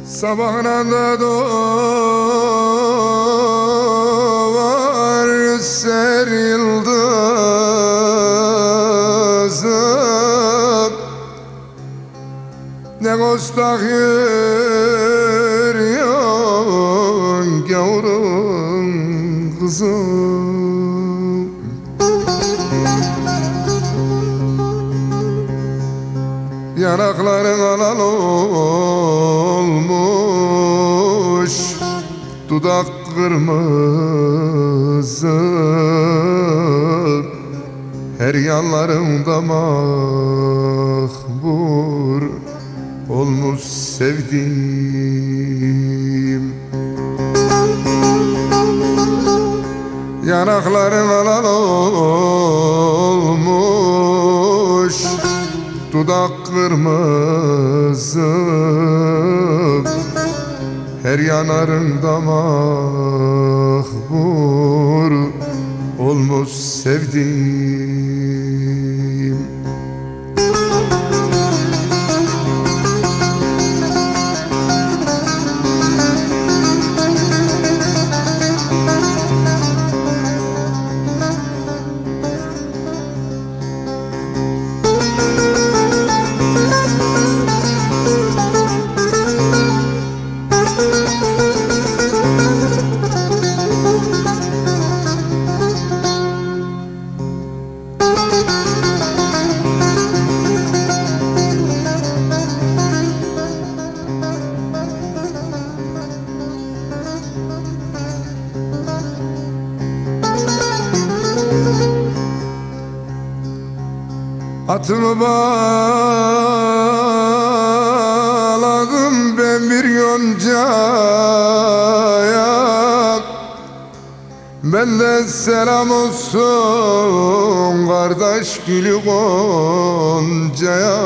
Sabahına da doğar ser yıldızım. Ne kostak yürüyorsun gavurun kızım. Yanakların alal olmuş, dudak kırmızı, her yanlarında mahbur olmuş sevdiğim. Yanakların alal olmuş, dudak kırmızı, her yanarında mahbur olmuş sevdiğim. Atımı bağladım ben bir yoncaya, benden selam olsun kardeş gülü Gonca'ya.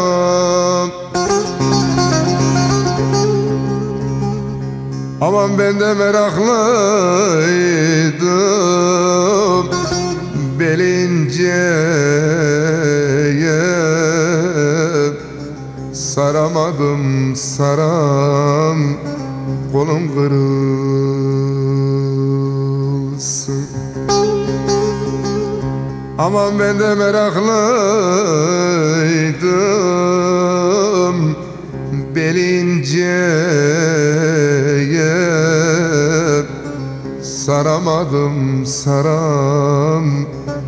Aman ben de meraklıydım belinceye, saramadım saram kolum kırılsın. Aman ben de meraklıydım belinceye, saramadım saram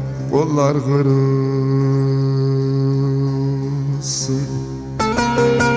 kollar kırılsın.